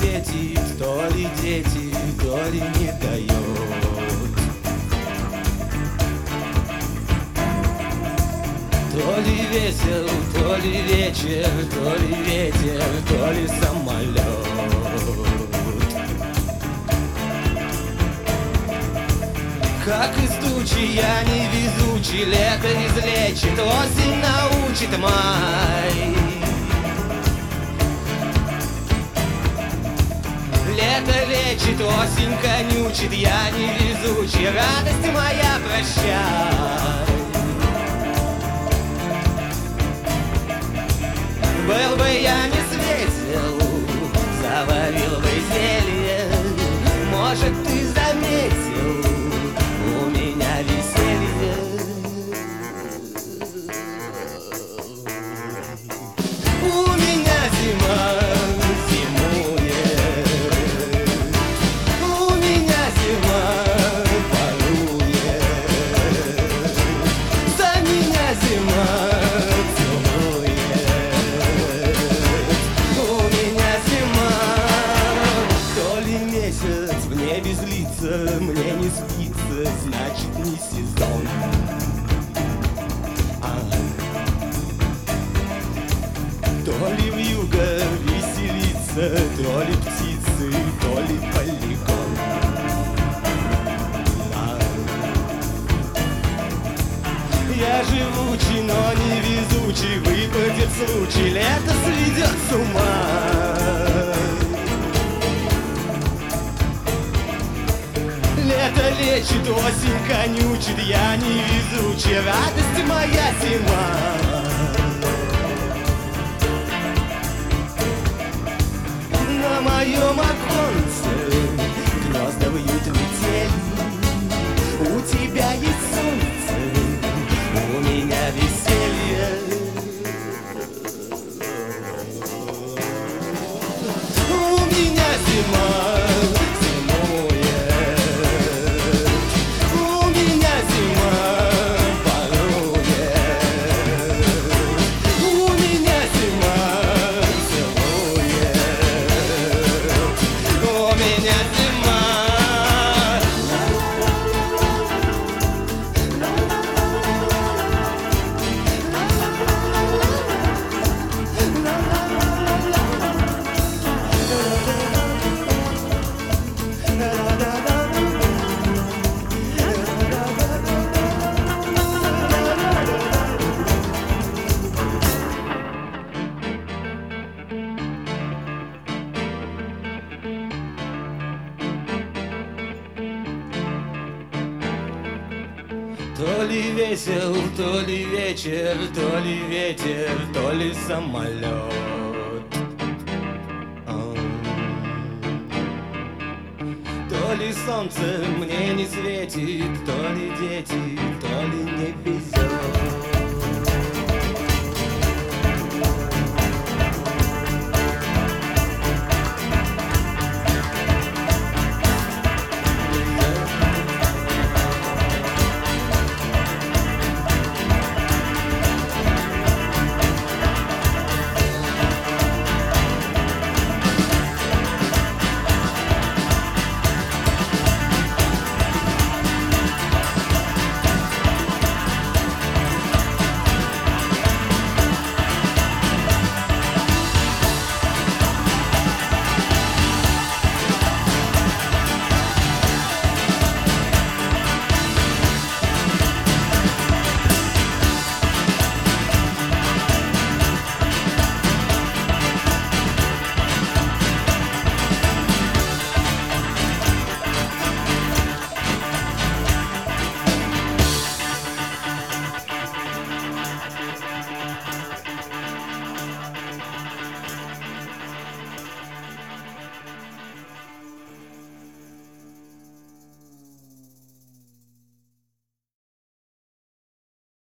светит, то ли дети, то ли не дает. То ли весел, то ли вечер, то ли ветер, то ли самолет. Как из тучи я невезучий, лето излечит, осень научит май. Лето лечит, осень конючит, я невезучий, радость моя, прощай. Был бы я не светил, заварил бы зелье, может, ты заметил, у меня веселье. У меня зима зимует, у меня зима парует, за меня зима целует. У меня зима, то ли месяц в небе злится, мне не спится, значит не сезон. То ли вьюга веселится, то ли птицы, то ли полигон. Я живучий, но не везучий, выпадет случай, лето сведет с ума. Лето лечит, осень конючит, я невезучий, радость моя зима. На моем оконце гнезда вьют метели, у тебя есть солнце, у меня веселье. У меня зима зимует, у меня зима парует, у меня зима целует, у меня зима. То ли весел, то ли вечер, то ли ветер, то ли самолет. То ли солнце мне не светит, то ли дети, то ли не везет.